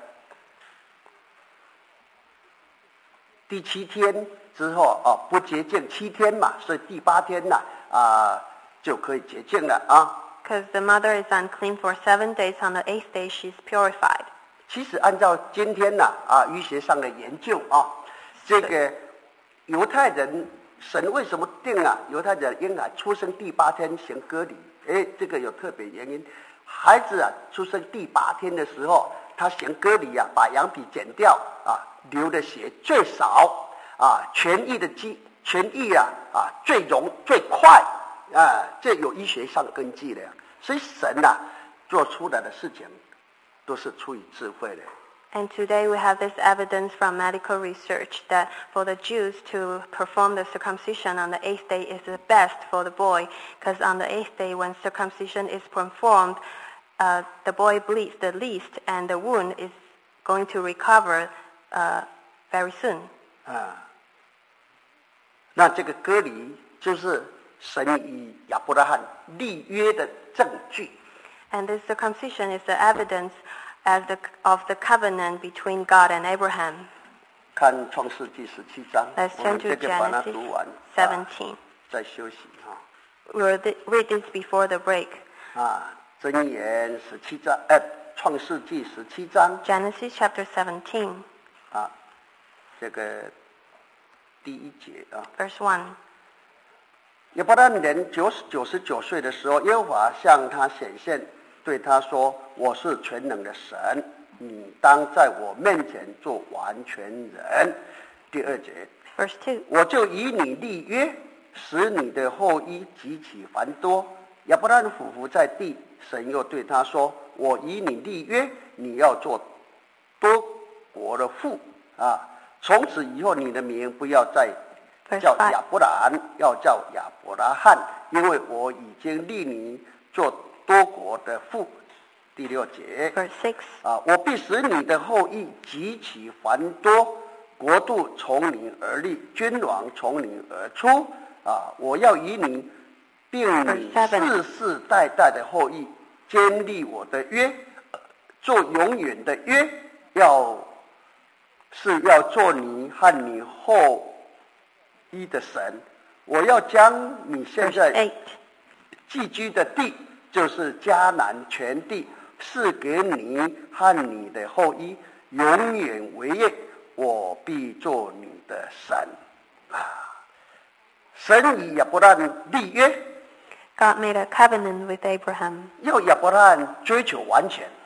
第七天之后哦，不洁净七天嘛，所以第八天呢啊就可以洁净了啊。 Because the mother is unclean for seven days, on the eighth day she's purified. 其实按照今天呢啊医学上的研究啊，这个犹太人神为什么定啊犹太人婴孩出生第八天行割礼？哎，这个有特别原因。孩子啊出生第八天的时候，他行割礼啊，把羊皮剪掉啊，流的血最少啊，痊愈的机痊愈啊啊最容最快啊，这有医学上根据的。所以神啊做出来的事情都是出于智慧的。 And today we have this evidence from medical research that for the Jews to perform the circumcision on the eighth day is the best for the boy, because on the eighth day when circumcision is performed, uh, the boy bleeds the least and the wound is going to recover uh, very soon. 啊，那这个割礼就是神与亚伯拉罕立约的证据。 And this circumcision is the evidence as the, of the covenant between God and Abraham. 看创世纪十七章， Let's 我 turn 们 to 这个把它 Genesis 读完， seventeen. 啊、再休息哈。 We'll th- read this before the break. 啊，箴言十七章，呃，创世纪十七章 Genesis chapter seventeen, 啊，这个第一节啊。 verse one. 亚伯拉罕年九十九十九岁的时候，耶和华向他显现，对他说：“我是全能的神，你当在我面前做完全人。”第二节， Verse two. 我就与你立约，使你的后裔极其繁多。亚伯拉罕俯伏在地，神又对他说：“我与你立约，你要做多国的父啊！从此以后，你的名不要再 Verse 叫 five. 亚伯兰，要叫亚伯拉罕，因为我已经立你做多国的父。”第六节 Verse six. 啊，我必使你的后裔极其繁多，国度从你而立，君王从你而出啊！我要与你并你 Verse seven. 世世代代的后裔坚立我的约，做永远的约，要是要做你和你后一的神，我要将你现 Verse 在 eight. 寄居的地，就是迦南全地，赐给你和你的后裔，永远为业。我必做你的神啊！神与亚伯拉罕立约， God made a covenant with Abraham. 要亚伯拉罕追求完全。